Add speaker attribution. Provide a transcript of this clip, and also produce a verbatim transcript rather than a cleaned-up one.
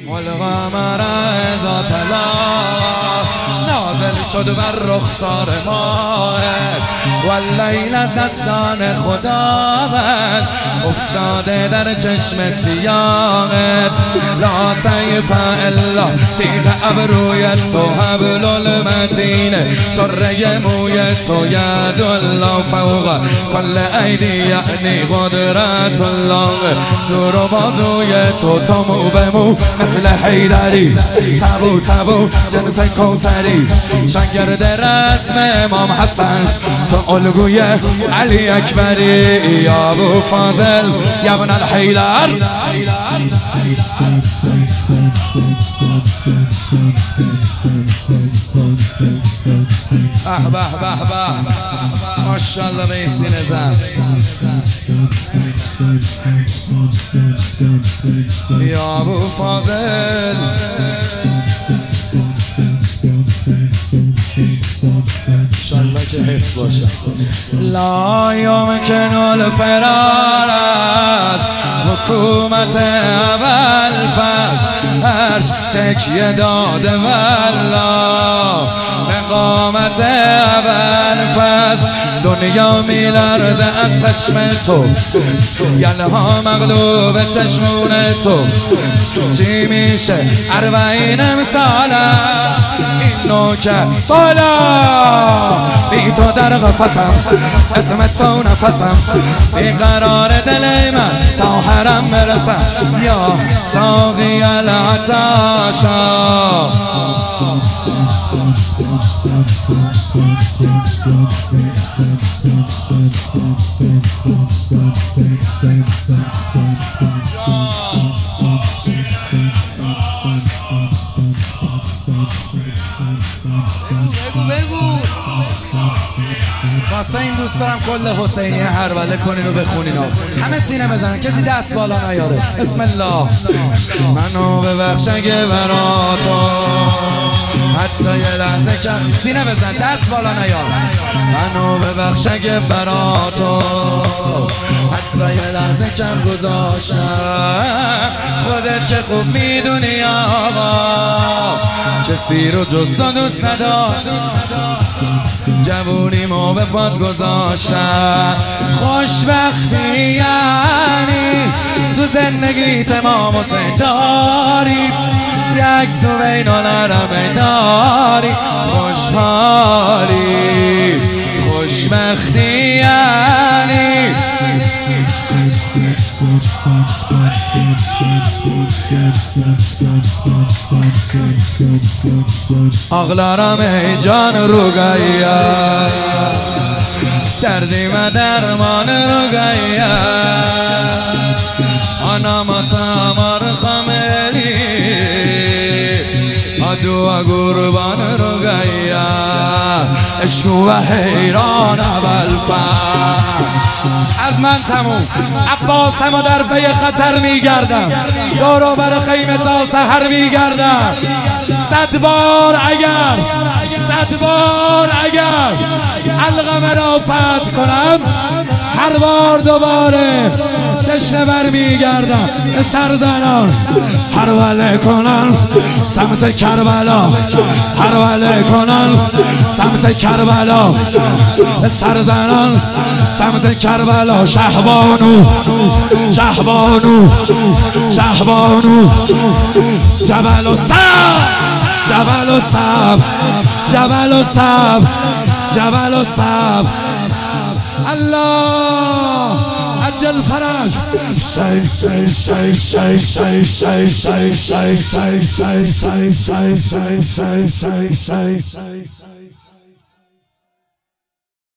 Speaker 1: والقمر اذا تلا نازل شد بر رخسار ما واللیل از دستان خداوند افتاده در چشم سیاهت لا سیف الا تیغ ابروی تو حبل المتین طره موی تو ید الله فوق کل ایدی یعنی قدرت الله زور و بازوی تو تو مو به مو مثل حیدری سبو سبو جنس کوثری شاگرد رسم امام حسن تو الگوی علی اکبری یا ابو فاضل یا ابن الحیدر به به به به ماشاءالله به این سینه زن یا ابو فاضل انشالله که حفظ باشه لا یمکن الفرار از حکومت اول فرش تکیه داده والله اقامت اول فز دنیا میلرزه از چشم تو یلها مغلوب چشمون تو چی میشه اربعین امساله این نوکه بالا بی تو در قفصم اسم تو نفسم بی قرار دل من تا حرم برسم یا ساقی العطاشا واسه این دوست دارم کل حسینی هروله کنین و بخونین و همه سینه بزنن کسی دست بالا نیاره بسم الله منو ببخش اگه برا تو حتی یه لحظه کم سینه بزن دست بالا نیار منو ببخش اگه برا تو حتی یه لحظه کم گذاشتم خودت که خوب میدونی آقا کسی رو جز تو دوست ندار جوونی ما به پاد گذاشتم خوشبختی یعنی تو زندگیت ما حسین داری یک تو بین الحرمین داری خوشحالی خوشبختی یعنی آغلارم ای جان روگایی است دردی و درمان روگایی است آنام تامار خملی آدو و گربان روگایی است عشق و حیران ابوالفضل از من تموم عباس همه در پی خطر میگردم دورو بر خیمه تا سحر میگردم صد بار اگر صد بار اگر القمه را فتح کنم هر بار دوباره تشنه بر میگردم سرزنان هروله کنن سمت کربلا هروله کنن سمت کربلا سرزنان سمت کربلا شهبانو شهبانو شهبانو جبل و صف جبل و صف جبل و صف جبل و صف الله عجل فرج شای شای شای شای شای شای شای شای شای شای شای شای شای شای شای شای